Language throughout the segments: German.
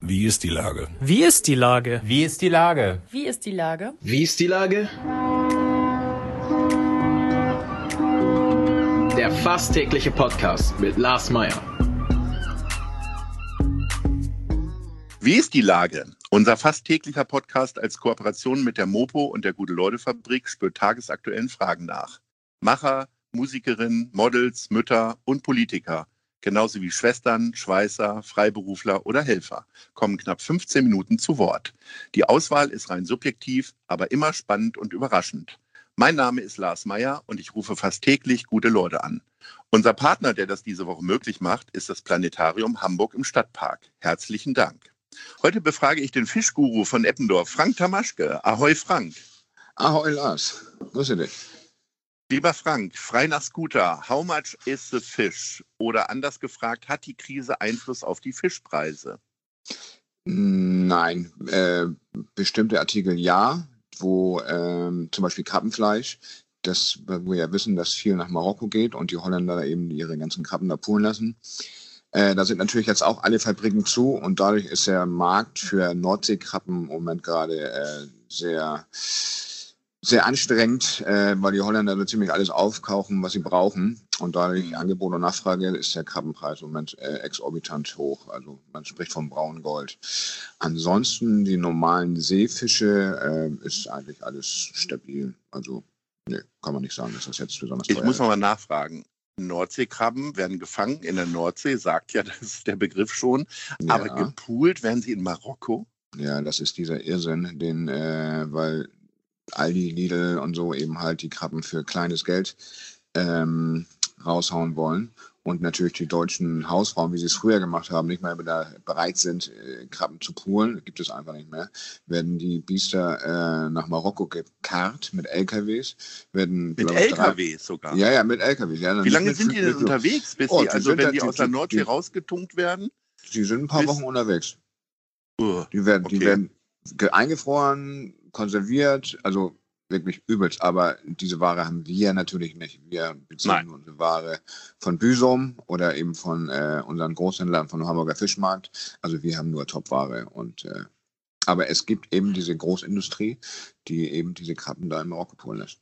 Wie ist die Lage? Wie ist die Lage? Wie ist die Lage? Wie ist die Lage? Wie ist die Lage? Der fast tägliche Podcast mit Lars Meyer. Wie ist die Lage? Unser fast täglicher Podcast als Kooperation mit der Mopo und der Gute-Leute-Fabrik spürt tagesaktuellen Fragen nach. Macher, Musikerinnen, Models, Mütter und Politiker, genauso wie Schwestern, Schweißer, Freiberufler oder Helfer, kommen knapp 15 Minuten zu Wort. Die Auswahl ist rein subjektiv, aber immer spannend und überraschend. Mein Name ist Lars Meyer und ich rufe fast täglich gute Leute an. Unser Partner, der das diese Woche möglich macht, ist das Planetarium Hamburg im Stadtpark. Herzlichen Dank. Heute befrage ich den Fischguru von Eppendorf, Frank Tamaschke. Ahoi Frank. Ahoi Lars, grüße dich. Lieber Frank, frei nach Scooter, how much is the fish? Oder anders gefragt, hat die Krise Einfluss auf die Fischpreise? Nein, bestimmte Artikel ja, wo zum Beispiel Krabbenfleisch, wo wir ja wissen, dass viel nach Marokko geht und die Holländer da eben ihre ganzen Krabben da poolen lassen. Da sind natürlich jetzt auch alle Fabriken zu und dadurch ist der Markt für Nordseekrabben im Moment gerade sehr, sehr anstrengend, weil die Holländer so ziemlich alles aufkaufen, was sie brauchen. Und dadurch Angebot und Nachfrage ist der Krabbenpreis im Moment exorbitant hoch. Also man spricht vom braunen Gold. Ansonsten die normalen Seefische ist eigentlich alles stabil. Also nee, kann man nicht sagen, dass das jetzt besonders teuer ist. Ich muss nochmal nachfragen. Nordseekrabben werden gefangen in der Nordsee, sagt ja, das ist der Begriff schon. Ja. Aber gepoolt werden sie in Marokko? Ja, das ist dieser Irrsinn, weil Aldi, Lidl und so eben halt die Krabben für kleines Geld raushauen wollen. Und natürlich die deutschen Hausfrauen, wie sie es früher gemacht haben, nicht mehr bereit sind, Krabben zu poolen, gibt es einfach nicht mehr, werden die Biester nach Marokko gekarrt mit LKWs. Mit LKWs sogar? Ja, mit LKWs. Ja, wie lange sind die denn unterwegs, bis wenn die aus der Nordsee rausgetunkt werden? Die sind ein paar Wochen unterwegs. Die werden eingefroren, konserviert, also wirklich übelst, aber diese Ware haben wir natürlich nicht. Wir beziehen unsere Ware von Büsum oder eben von unseren Großhändlern von Hamburger Fischmarkt. Also wir haben nur Topware aber es gibt eben diese Großindustrie, die eben diese Krabben da in Marokko poolen lässt.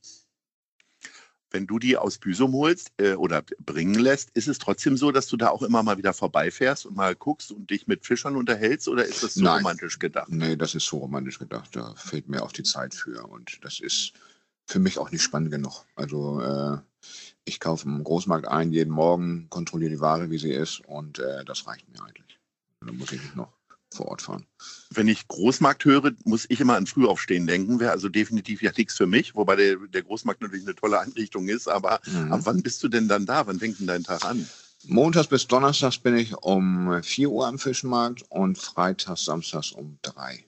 Wenn du die aus Büsum holst oder bringen lässt, ist es trotzdem so, dass du da auch immer mal wieder vorbeifährst und mal guckst und dich mit Fischern unterhältst oder ist das so romantisch gedacht? Nee, das ist so romantisch gedacht. Da fehlt mir auch die Zeit für und das ist für mich auch nicht spannend genug. Also ich kaufe im Großmarkt ein, jeden Morgen, kontrolliere die Ware, wie sie ist und das reicht mir eigentlich. Da muss ich nicht noch vor Ort fahren. Wenn ich Großmarkt höre, muss ich immer an Frühaufstehen denken. Wäre also definitiv ja nichts für mich, wobei der Großmarkt natürlich eine tolle Einrichtung ist. Aber ab wann bist du denn dann da? Wann fängt denn dein Tag an? Montags bis Donnerstags bin ich um 4 Uhr am Fischmarkt und Freitags, Samstags um 3.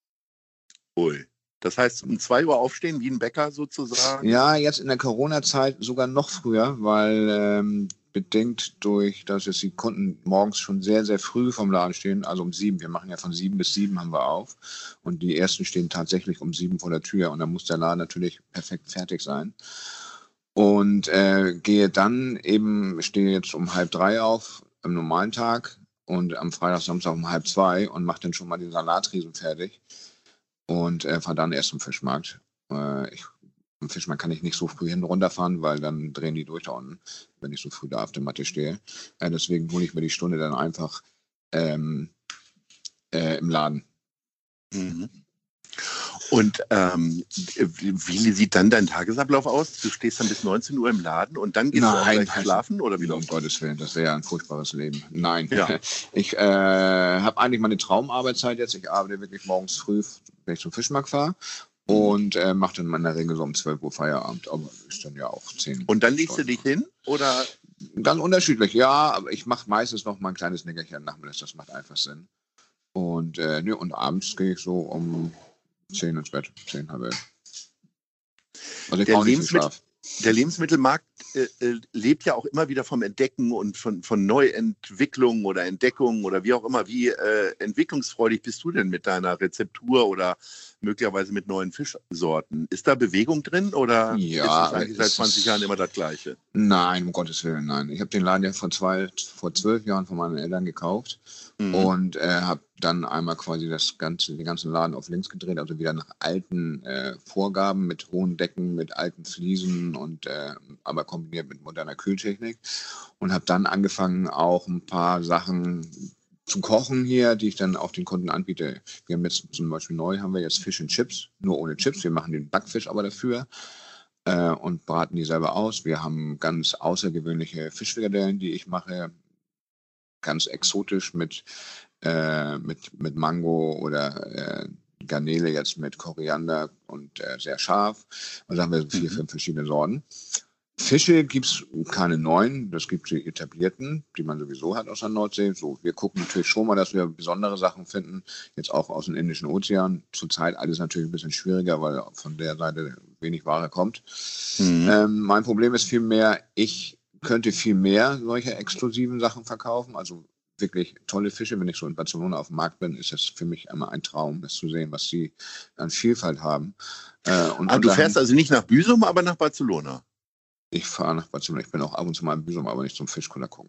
Ui. Das heißt, um 2 Uhr aufstehen, wie ein Bäcker sozusagen? Ja, jetzt in der Corona-Zeit sogar noch früher, weil bedingt durch, dass jetzt die Kunden morgens schon sehr, sehr früh vom Laden stehen, also um 7. Wir machen ja von 7 bis 7 haben wir auf. Und die ersten stehen tatsächlich um 7 vor der Tür. Und dann muss der Laden natürlich perfekt fertig sein. Und stehe jetzt um 2:30 auf am normalen Tag und am Freitag, Samstag um 1:30 und mache dann schon mal den Salatriesen fertig. Und fahre dann erst zum Fischmarkt. Am Fischmarkt kann ich nicht so früh runterfahren, weil dann drehen die durch da unten, wenn ich so früh da auf der Matte stehe. Deswegen hole ich mir die Stunde dann einfach im Laden. Mhm. Und wie sieht dann dein Tagesablauf aus? Du stehst dann bis 19 Uhr im Laden und dann gehst du auch gleich schlafen? Oder wie um Gottes Willen, das wäre ja ein furchtbares Leben. Nein, ich habe eigentlich meine Traumarbeitszeit jetzt. Ich arbeite wirklich morgens früh, wenn ich zum Fischmarkt fahre. Und mache dann in der Regel so um 12 Uhr Feierabend, aber ist dann ja auch 10 Uhr. Und dann legst du dich hin, oder? Ganz unterschiedlich, ja, aber ich mache meistens noch mal ein kleines Nickerchen nachmittags, das macht einfach Sinn. Und abends gehe ich so um 10 ins Bett, 10, halb 11. Also ich brauche nicht viel Schlaf. Der Lebensmittelmarkt lebt ja auch immer wieder vom Entdecken und von Neuentwicklungen oder Entdeckungen oder wie auch immer. Wie entwicklungsfreudig bist du denn mit deiner Rezeptur oder möglicherweise mit neuen Fischsorten? Ist da Bewegung drin oder ist es eigentlich seit 20 Jahren immer das Gleiche? Nein, um Gottes Willen, nein. Ich habe den Laden ja vor 12 Jahren von meinen Eltern gekauft und habe dann einmal quasi den ganzen Laden auf links gedreht, also wieder nach alten Vorgaben mit hohen Decken, mit alten Fliesen und aber kombiniert mit moderner Kühltechnik. Und habe dann angefangen, auch ein paar Sachen zu kochen hier, die ich dann auch den Kunden anbiete. Wir haben jetzt zum Beispiel haben wir jetzt Fish and Chips, nur ohne Chips. Wir machen den Backfisch aber dafür und braten die selber aus. Wir haben ganz außergewöhnliche Fischfrikadellen, die ich mache, ganz exotisch mit Mango oder Garnele jetzt mit Koriander und sehr scharf. Also haben wir 4, 5 verschiedene Sorten. Fische gibt's keine neuen, das gibt die etablierten, die man sowieso hat aus der Nordsee. So, wir gucken natürlich schon mal, dass wir besondere Sachen finden, jetzt auch aus dem Indischen Ozean. Zurzeit alles natürlich ein bisschen schwieriger, weil von der Seite wenig Ware kommt. Mein Problem ist vielmehr, ich könnte viel mehr solche exklusiven Sachen verkaufen, also wirklich tolle Fische. Wenn ich so in Barcelona auf dem Markt bin, ist das für mich immer ein Traum, das zu sehen, was sie an Vielfalt haben. Du fährst also nicht nach Büsum, aber nach Barcelona? Ich fahre nach Barcelona. Ich bin auch ab und zu mal in Büsum, aber nicht zum Fischkutter gucken.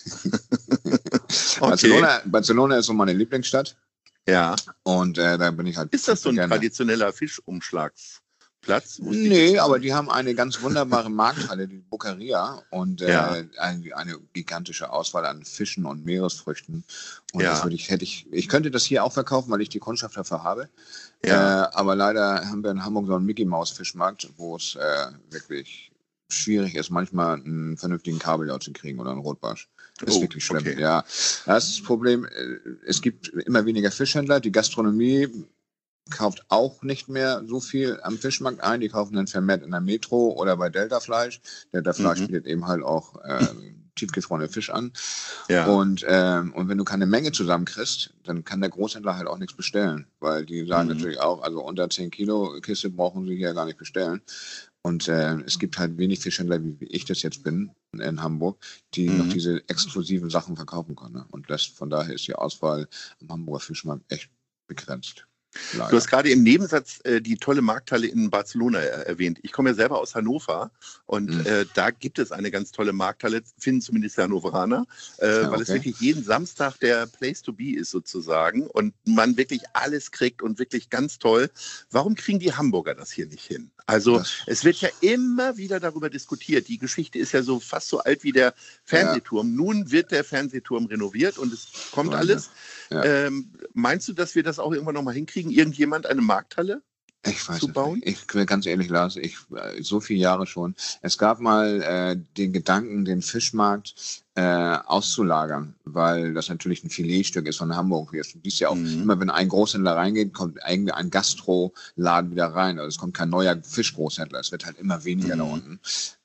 Okay. Barcelona ist so meine Lieblingsstadt. Ja. Und da bin ich halt. Ist das so ein traditioneller Fischumschlagsplatz? Nee, aber die haben eine ganz wunderbare Markthalle, die Bocaria, und eine gigantische Auswahl an Fischen und Meeresfrüchten. Und das ich könnte das hier auch verkaufen, weil ich die Kundschaft dafür habe. Ja. Aber leider haben wir in Hamburg so einen Mickey-Maus-Fischmarkt, wo es wirklich schwierig ist, manchmal einen vernünftigen Kabeljau zu kriegen oder einen Rotbarsch. Das ist wirklich schlimm. Okay. Ja, das ist das Problem. Es gibt immer weniger Fischhändler. Die Gastronomie kauft auch nicht mehr so viel am Fischmarkt ein. Die kaufen dann vermehrt in der Metro oder bei Delta Fleisch. Delta Fleisch bietet eben halt auch tiefgefrorene Fisch an. Ja. Und wenn du keine Menge zusammenkriegst, dann kann der Großhändler halt auch nichts bestellen. Weil die sagen natürlich auch, also unter 10 Kilo Kiste brauchen sie hier gar nicht bestellen. Und es gibt halt wenig Fischhändler, wie ich das jetzt bin, in Hamburg, die noch diese exklusiven Sachen verkaufen können. Ne? Und von daher ist die Auswahl am Hamburger Fischmarkt echt begrenzt. Leider. Du hast gerade im Nebensatz die tolle Markthalle in Barcelona erwähnt. Ich komme ja selber aus Hannover und da gibt es eine ganz tolle Markthalle, finden zumindest die Hannoveraner, weil es wirklich jeden Samstag der Place to be ist sozusagen und man wirklich alles kriegt und wirklich ganz toll. Warum kriegen die Hamburger das hier nicht hin? Also es wird ja immer wieder darüber diskutiert. Die Geschichte ist ja so fast so alt wie der Fernsehturm. Ja. Nun wird der Fernsehturm renoviert und es kommt alles. Ja. Meinst du, dass wir das auch irgendwann nochmal hinkriegen, irgendjemand eine Markthalle zu bauen? Ich will ganz ehrlich, Lars, so viele Jahre schon. Es gab mal den Gedanken, den Fischmarkt auszulagern, weil das natürlich ein Filetstück ist von Hamburg. Du siehst ja auch immer, wenn ein Großhändler reingeht, kommt irgendwie ein Gastroladen wieder rein. Also es kommt kein neuer Fischgroßhändler. Es wird halt immer weniger da unten.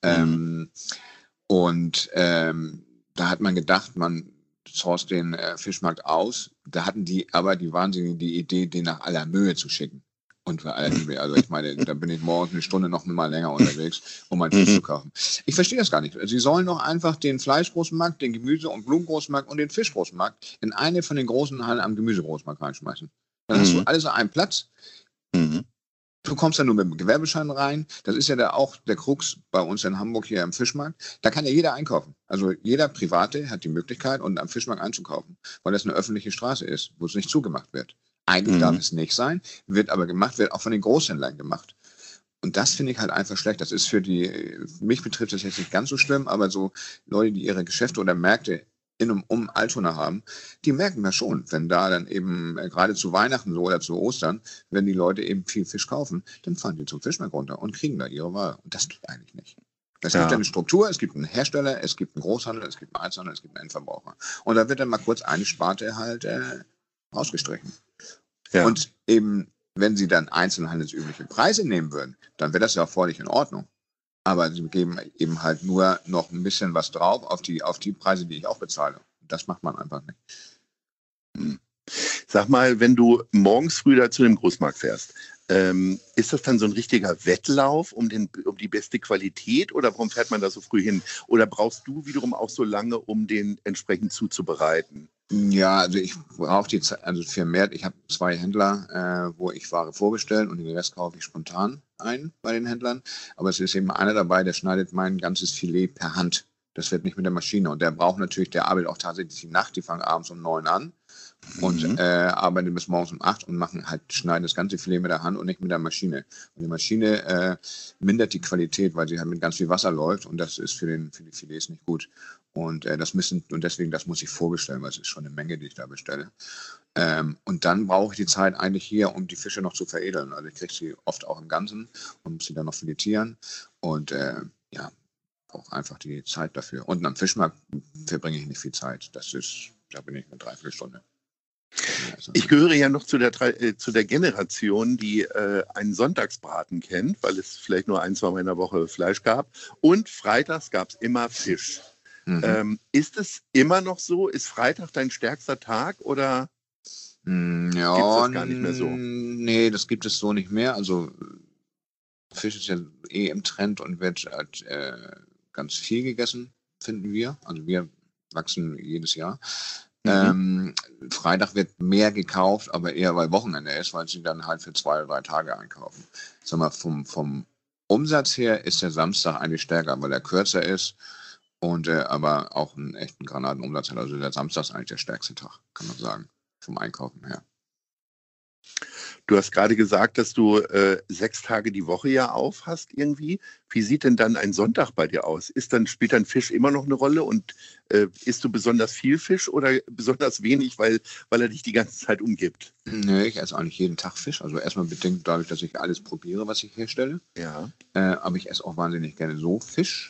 Da hat man gedacht, man sourced den Fischmarkt aus. Da hatten die aber die wahnsinnige Idee, den nach aller Mühe zu schicken. Und für alle Liebe. Also ich meine, da bin ich morgens eine Stunde noch mal länger unterwegs, um meinen Fisch zu kaufen. Ich verstehe das gar nicht. Sie sollen doch einfach den Fleischgroßmarkt, den Gemüse- und Blumengroßmarkt und den Fischgroßmarkt in eine von den großen Hallen am Gemüsegroßmarkt reinschmeißen. Dann hast du alles an einem Platz. Du kommst ja nur mit dem Gewerbeschein rein. Das ist ja auch der Krux bei uns in Hamburg hier am Fischmarkt. Da kann ja jeder einkaufen. Also jeder Private hat die Möglichkeit, und am Fischmarkt einzukaufen, weil das eine öffentliche Straße ist, wo es nicht zugemacht wird. Eigentlich darf es nicht sein, wird aber gemacht, wird auch von den Großhändlern gemacht. Und das finde ich halt einfach schlecht. Das ist mich betrifft das jetzt nicht ganz so schlimm, aber so Leute, die ihre Geschäfte oder Märkte um Altona haben, die merken das schon. Wenn da dann eben gerade zu Weihnachten so oder zu Ostern, wenn die Leute eben viel Fisch kaufen, dann fahren die zum Fischmarkt runter und kriegen da ihre Ware. Und das geht eigentlich nicht. Es gibt eine Struktur, es gibt einen Hersteller, es gibt einen Großhandel, es gibt einen Einzelhandel, es gibt einen Endverbraucher. Und da wird dann mal kurz eine Sparte halt rausgestrichen. Ja. Und eben, wenn sie dann einzelhandelsübliche Preise nehmen würden, dann wäre das ja auch völlig in Ordnung. Aber sie geben eben halt nur noch ein bisschen was drauf auf die Preise, die ich auch bezahle. Das macht man einfach nicht. Sag mal, wenn du morgens früh da zu dem Großmarkt fährst, ist das dann so ein richtiger Wettlauf um die beste Qualität oder warum fährt man da so früh hin? Oder brauchst du wiederum auch so lange, um den entsprechend zuzubereiten? Ja, also ich brauche die Zeit, also vermehrt, ich habe 2 Händler, wo ich Ware vorbestelle und den Rest kaufe ich spontan ein bei den Händlern. Aber es ist eben einer dabei, der schneidet mein ganzes Filet per Hand. Das wird nicht mit der Maschine. Und der arbeitet auch tatsächlich die Nacht, die fangen abends um 9 an und arbeiten bis morgens um 8 und schneiden das ganze Filet mit der Hand und nicht mit der Maschine. Und die Maschine mindert die Qualität, weil sie halt mit ganz viel Wasser läuft und das ist für die Filets nicht gut. Und das muss ich vorbestellen, weil es ist schon eine Menge, die ich da bestelle. Und dann brauche ich die Zeit eigentlich hier, um die Fische noch zu veredeln. Also ich kriege sie oft auch im Ganzen und muss sie dann noch filetieren. Und brauche einfach die Zeit dafür. Und am Fischmarkt verbringe ich nicht viel Zeit. Da bin ich eine Dreiviertelstunde. Ich gehöre ja noch zu der Generation, die einen Sonntagsbraten kennt, weil es vielleicht nur 1-2 Mal in der Woche Fleisch gab. Und freitags gab es immer Fisch. Ist es immer noch so? Ist Freitag dein stärkster Tag oder gibt es das gar nicht mehr so? Nee, das gibt es so nicht mehr. Also Fisch ist ja im Trend und wird halt, ganz viel gegessen, finden wir. Also wir wachsen jedes Jahr. Freitag wird mehr gekauft, aber eher weil Wochenende ist, weil sie dann halt für 2 oder 3 Tage einkaufen. Sag mal, vom Umsatz her ist der Samstag eigentlich stärker, weil er kürzer ist und aber auch einen echten Granatenumsatz hat. Also der Samstag ist eigentlich der stärkste Tag, kann man sagen, vom Einkaufen her. Du hast gerade gesagt, dass du 6 Tage die Woche ja auf hast irgendwie. Wie sieht denn dann ein Sonntag bei dir aus? Spielt dann Fisch immer noch eine Rolle und isst du besonders viel Fisch oder besonders wenig, weil er dich die ganze Zeit umgibt? Nee, ich esse eigentlich jeden Tag Fisch. Also erstmal bedingt dadurch, dass ich alles probiere, was ich herstelle. Ja. Aber ich esse auch wahnsinnig gerne so Fisch.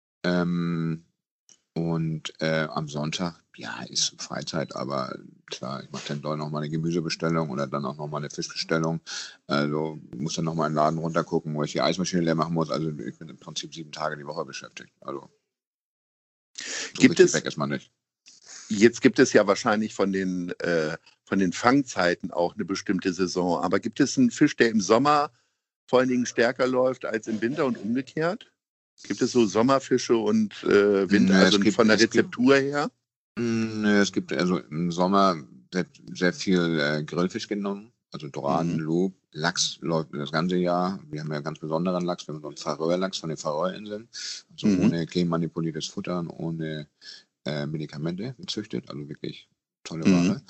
Und am Sonntag, ja, ist Freizeit, aber klar, ich mache dann doch nochmal eine Gemüsebestellung oder dann auch nochmal eine Fischbestellung. Also muss dann nochmal in den Laden runtergucken, wo ich die Eismaschine leer machen muss. Also ich bin im Prinzip 7 Tage die Woche beschäftigt. Also so gibt es, weg ist man nicht. Jetzt gibt es ja wahrscheinlich von den Fangzeiten auch eine bestimmte Saison. Aber gibt es einen Fisch, der im Sommer vor allen Dingen stärker läuft als im Winter und umgekehrt? Gibt es so Sommerfische und Winter, von der Rezeptur her? Es gibt also im Sommer sehr viel Grillfisch genommen, also Doraden, Lob, Lachs läuft das ganze Jahr. Wir haben ja ganz besonderen Lachs, wir haben so einen Färöer-Lachs von den Färöerinseln, also ohne genmanipuliertes Futter und ohne Medikamente gezüchtet, also wirklich tolle Ware.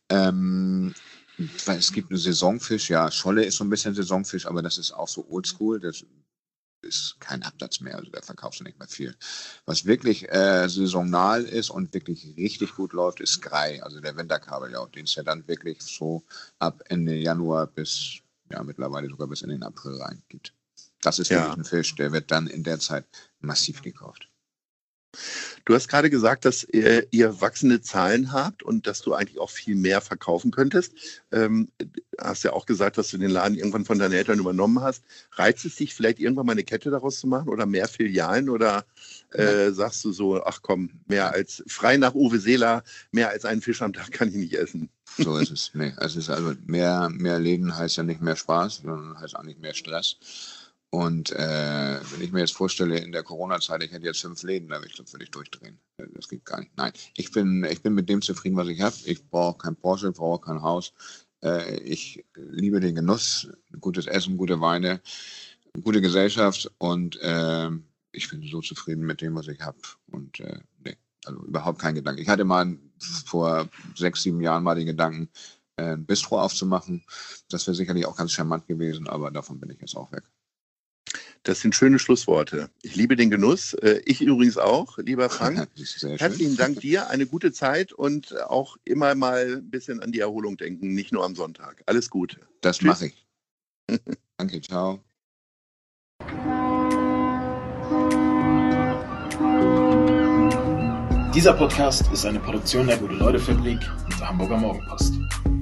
Weil es gibt einen Saisonfisch, ja, Scholle ist so ein bisschen Saisonfisch, aber das ist auch so oldschool, das ist kein Absatz mehr, also da verkaufst du nicht mehr viel. Was wirklich saisonal ist und wirklich richtig gut läuft, ist Skrei, also der Winterkabeljau, den es ja dann wirklich so ab Ende Januar bis, ja mittlerweile sogar bis in den April rein gibt. Das ist wirklich ein Fisch, der wird dann in der Zeit massiv gekauft. Du hast gerade gesagt, dass ihr wachsende Zahlen habt und dass du eigentlich auch viel mehr verkaufen könntest. Hast ja auch gesagt, dass du den Laden irgendwann von deinen Eltern übernommen hast. Reizt es dich vielleicht irgendwann mal eine Kette daraus zu machen oder mehr Filialen oder sagst du so, ach komm, mehr als frei nach Uwe Seeler, mehr als einen Fisch am Tag kann ich nicht essen? So ist es. Nee, es ist also mehr Läden heißt ja nicht mehr Spaß, sondern heißt auch nicht mehr Stress. Und wenn ich mir jetzt vorstelle, in der Corona-Zeit, ich hätte jetzt 5 Läden, da würde ich durchdrehen. Das geht gar nicht. Nein, ich bin mit dem zufrieden, was ich habe. Ich brauche kein Porsche, brauche kein Haus. Ich liebe den Genuss, gutes Essen, gute Weine, gute Gesellschaft und ich bin so zufrieden mit dem, was ich habe. Und nee, also überhaupt kein Gedanke. Ich hatte mal vor 6-7 Jahren mal den Gedanken, ein Bistro aufzumachen. Das wäre sicherlich auch ganz charmant gewesen, aber davon bin ich jetzt auch weg. Das sind schöne Schlussworte. Ich liebe den Genuss. Ich übrigens auch, lieber Frank. Herzlichen Dank dir. Eine gute Zeit und auch immer mal ein bisschen an die Erholung denken, nicht nur am Sonntag. Alles Gute. Das mache ich. Danke, ciao. Dieser Podcast ist eine Produktion der Gute-Leute-Fabrik und der Hamburger Morgenpost.